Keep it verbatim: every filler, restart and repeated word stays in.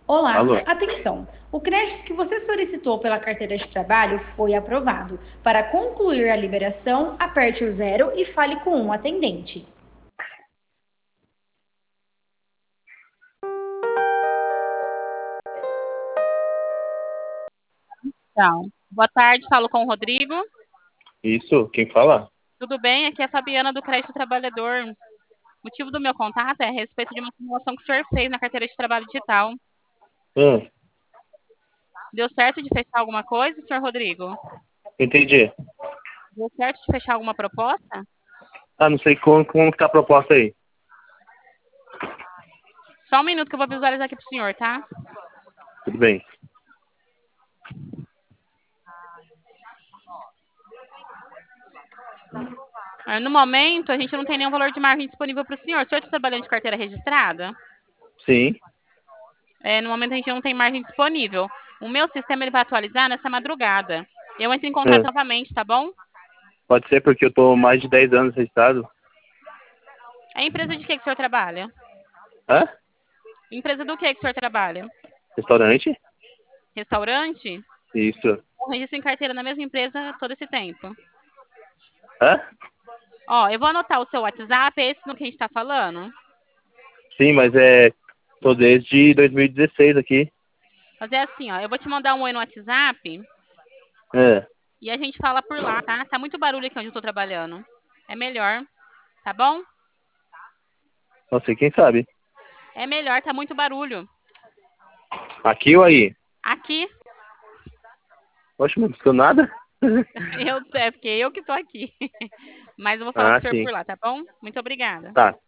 Olá, Alô? atenção! O crédito que você solicitou pela carteira de trabalho foi aprovado. Para concluir a liberação, aperte o zero e fale com um atendente. Então, boa tarde, falo com o Rodrigo. Isso, quem fala? Tudo bem? Aqui é a Fabiana do Crédito Trabalhador. O motivo do meu contato é a respeito de uma simulação que o senhor fez na carteira de trabalho digital. Hum, Deu certo de fechar alguma coisa, senhor Rodrigo? entendi. Deu certo de fechar alguma proposta? Ah, não sei como, como que tá a proposta aí. Só um minuto que eu vou visualizar aqui pro senhor, tá? Tudo bem. Ah, No momento, a gente não tem nenhum valor de margem disponível para o senhor. O senhor está trabalhando de carteira registrada? Sim, É, no momento, a gente não tem margem disponível. O meu sistema ele vai atualizar nessa madrugada. Eu entro em contato hum, novamente, tá bom? pode ser porque eu tô mais de dez anos registrado. É empresa de que, que o senhor trabalha? Hã? Empresa do que que o senhor trabalha? Restaurante? Restaurante? Isso. O registro em carteira na mesma empresa todo esse tempo. Hã? Ó, eu vou anotar o seu WhatsApp, é esse no que a gente tá falando. Sim, mas é. Tô desde dois mil e dezesseis aqui. Fazer assim, ó, eu vou te mandar um oi no WhatsApp É. e a gente fala por lá, tá? Tá muito barulho aqui onde eu tô trabalhando. É melhor, tá bom? Não sei quem sabe. É melhor, tá muito barulho. Aqui ou aí? Aqui, Oxe, não escutou nada? eu, é porque eu que tô aqui. Mas eu vou falar com Ah, o senhor sim. por lá, tá bom? Muito obrigada. Tá.